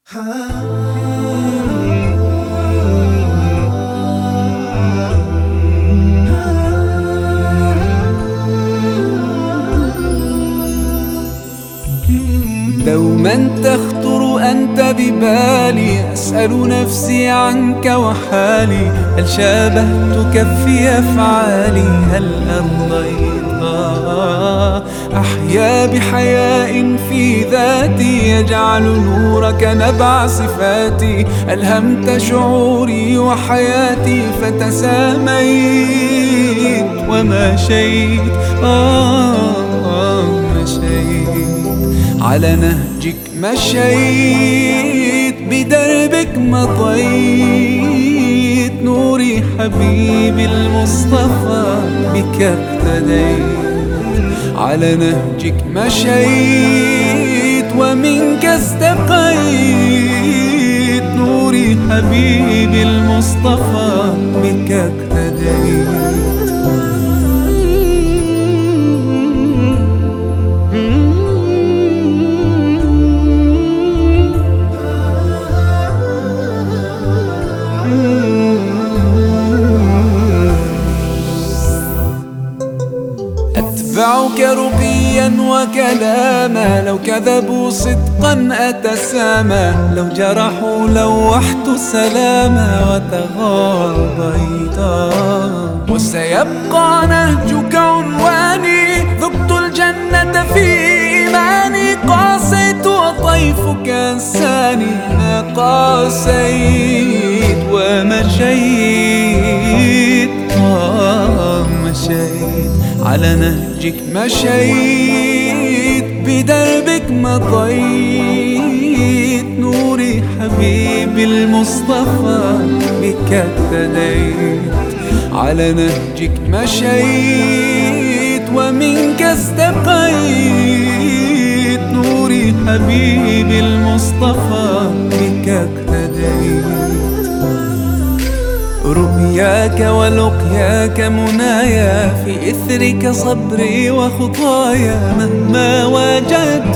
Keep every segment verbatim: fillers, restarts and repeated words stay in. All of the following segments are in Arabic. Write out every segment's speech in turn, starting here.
دوما تخطر أنت ببالي، أسأل نفسي عنك وحالي، هل شابهتك في أفعالي؟ هل أرضيتها؟ أحيا بحياء في ذاتي، يجعل نورك نبع صفاتي، ألهمت شعوري وحياتي فتساميت ومشيت آه آه مشيت على نهجك، مشيت بدربك مضيت، نوري حبيبي المصطفى بك اقتديت، على نهجك مشيت ومنك استقيت، نوري حبيبي المصطفى بك اقتديت. أتبعك رقيا وكلاما، لو كذبوا صدقا أتسامى، لو جرحوا لوحت سلاما وتغاضيتا، وسيبقى نهجك عنواني، ذقت الجنة في إيماني، قاسيت وطيفك أنساني، ما قاسيت ومشيت آه مشيت على نهجك، مشيت بدربك مضيت، نوري حبيبي المصطفى بك اقتديت، على نهجك مشيت ومنك استقيت، نوري حبيبي المصطفى بك اقتديت. رؤياك ولقياك منايا، في إثرك صبري وخطايا، مهما واجهت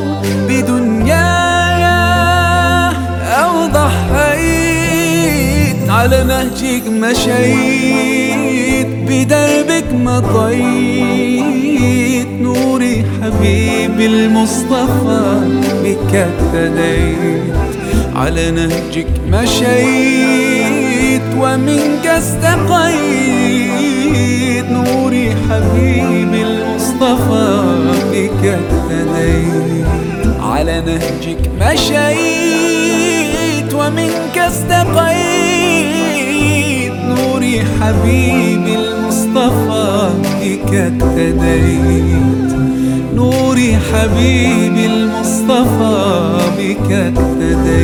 بدنياي أو ضحيت، على نهجك مشيت بدربك مضيت، نوري حبيبي المصطفى بك اقتديت، على نهجك مشيت ومنك استقيت، نوري حبيبي المصطفى بك اقتديت، على نهجك مشيت ومنك استقيت، نوري حبيبي المصطفى بك اقتديت، نوري حبيبي المصطفى بك اقتديت.